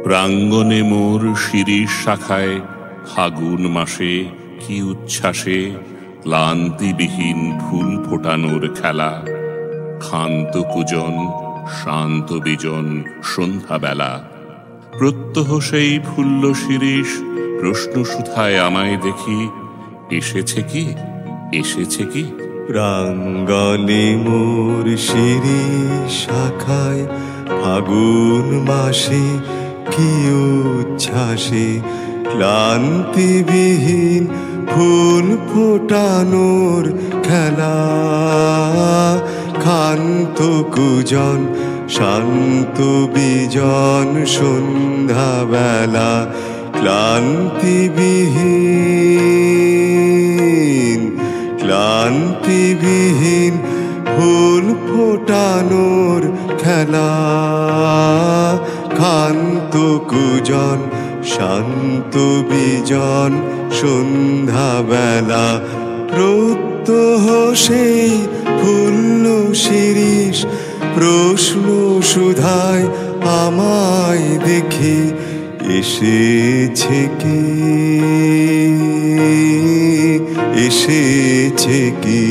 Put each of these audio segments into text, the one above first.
প্রাঙ্গণে মোর শিরীষ শাখায় ফাগুন মাসে কি উচ্ছ্বাসে ক্লান্তিবিহীন ফুল ফোটানোর খেলা। ক্ষান্ত কুজন শান্ত বিজন সন্ধ্যাবেলা, প্রত্যহ সেই ফুল্ল শিরীষ প্রশ্ন সুধায় আমায় দেখি, এসেছে কি এসেছে কি। প্রাঙ্গণে মোর শিরীষ শাখায় ফাগুন মাসে কি উচ্ছ্বাসে ক্লান্তিবিহীন ফুল ফোটানোর খেলা। ক্ষান্ত কুজন শান্ত বিজন সন্ধ্যাবেলা, ক্লান্তিবিহীন ফুল ফোটানোর খেলা। ক্ষান্ত কুজন শান্ত বিজন সন্ধ্যাবেলা, প্রত্যহ সেই ফুল্ল শিরীষ প্রশ্ন সুধায় আমায় দেখে, এসেছে কি এসেছে কি।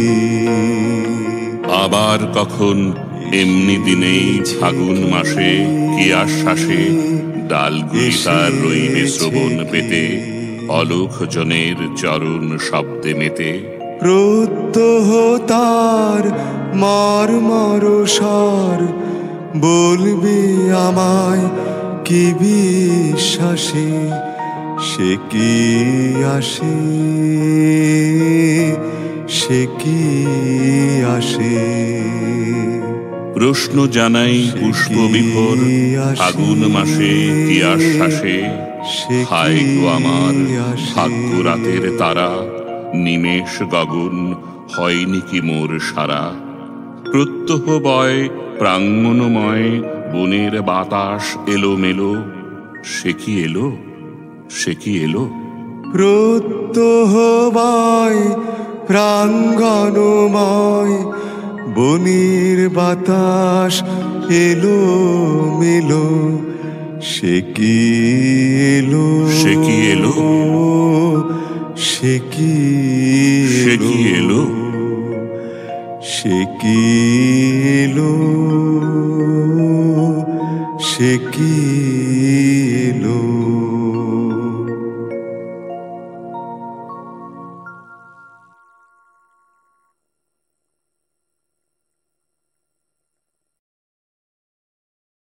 আবার কখন এমনি দিনেই ফাগুন মাসে কি আশ্বাসে ডালগুলি তার রইবে শ্রবণ পেতে, অলোক জনের চরণ শব্দে মেতে। প্রত্যহ তার মর্মর স্বর বলবে আমায় কি বিশ্বাসে, সে কি আসে সে কি আসে। প্রশ্ন জানাই পুষ্প বিভোর ফাগুন মাসে কি আশ্বাসে, হায় গো আমার ভাগ্য রাতের তারা, নিমেষ গগন হয়নি কি মোর সারা। প্রত্যহ বয় প্রাঙ্গণময় বনের বাতাস এলো মেলো, সে কি এলো সে কি এলো। প্রত্যহ বয় প্রাঙ্গণময় বনের বাতাস এলো মেলো, সে কি এলো সে কি এলো সে কি সে কি এলো সে কি এলো সে কি এলো।